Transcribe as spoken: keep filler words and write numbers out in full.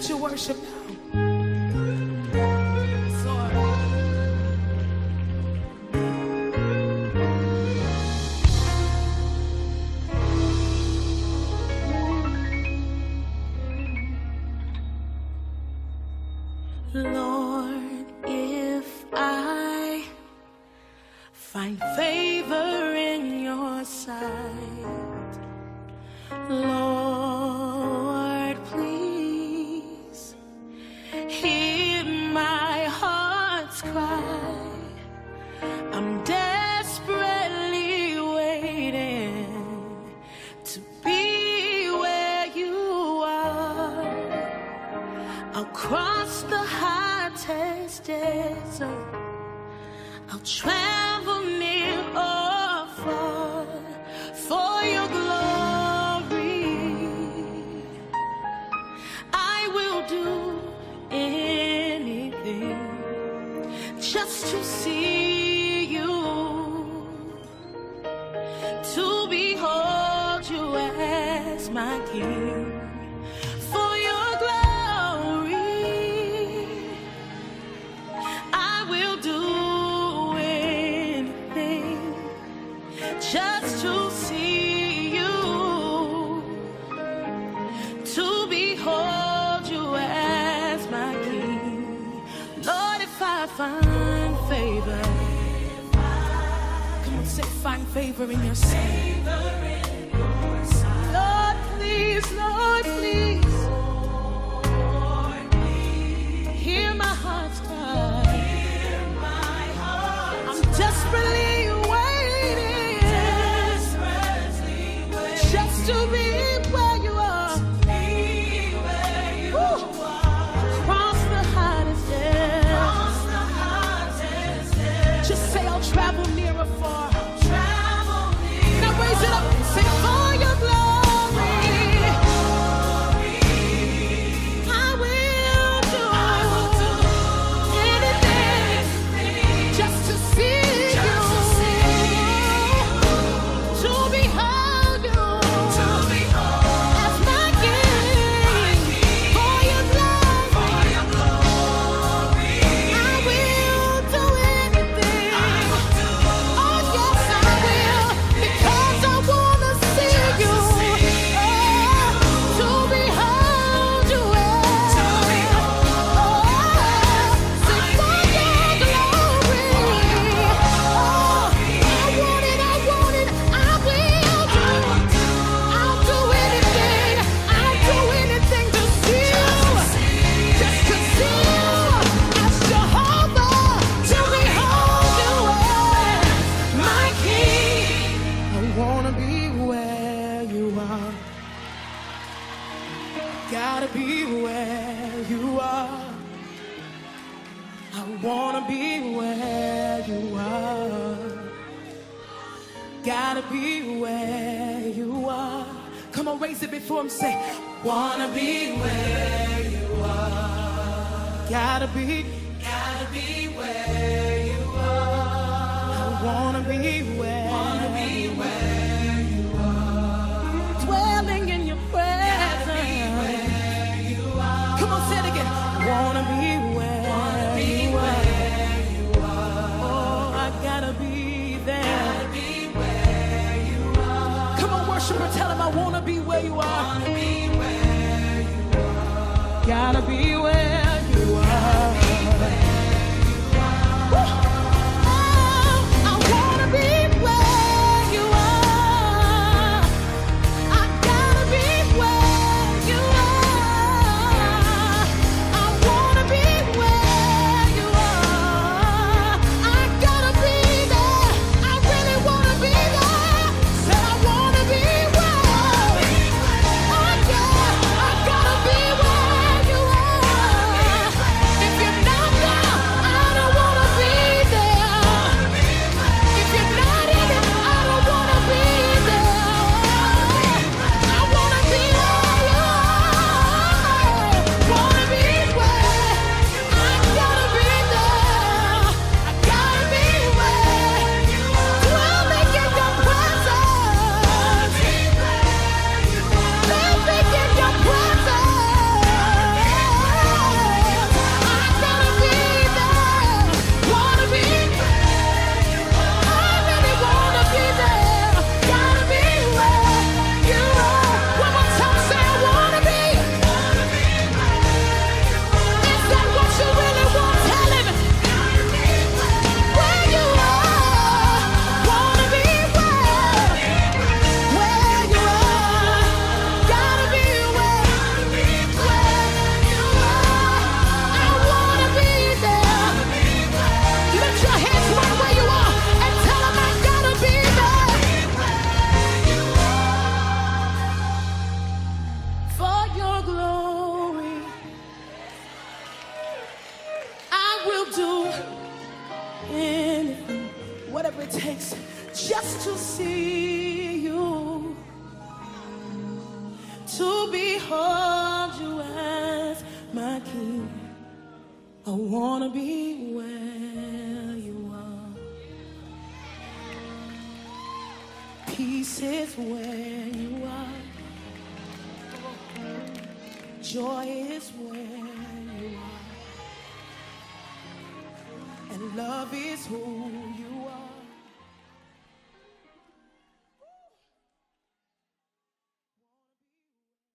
let you worship now. Lord, if I find favor in your sight, Lord, please hear my heart's cry. I'm desperately waiting to be where you are. I'll cross the hottest desert. I'll travel near or far for your glory. I will do anything just to see you, to behold you as my King. For your glory, I will do anything just to see you, to behold you as my King. Lord, if I find favor, come on, say find favor in your sight. Lord, please, Lord, please, hear my heart's cry. I'm desperately waiting, just to be where you are. Woo. Across the hottest desert. Just say I'll travel near or far. Now raise it up and say for your glory. I will do anything just to see you, to behold you as my King. For your glory, I will do anything. Oh yes, I will, because I wanna see you, oh, to behold you as, oh, sing for your glory. Oh, I want it, I want it, I will do. I'll do anything, I'll do anything to see you, just to see you as Jehovah, to behold you as my King. I wanna be where you are. Gotta be where you are. I wanna be where you are. Gotta be where you are. Come on, raise it before him, say, wanna be where you are. Gotta be, gotta be where you are. I wanna be where, wanna be where you are. Dwelling in your presence. Gotta be where you are. Come on, say it again. Wanna be where, wanna be you where you are. Oh, I gotta be there. Gotta be where you are. Come on, worshiper, tell him I wanna be where you are. Wanna be where you are. Gotta be where you are. Woo. Oh, I wanna be where you are. I gotta be where you are. I wanna be where you are. I gotta be there. I really wanna be there. Said I wanna be where. Oh yeah, I gotta be where you are. behold you as my King. I wanna be where you are. Peace is where you are. Joy is where you are. And love is who you are.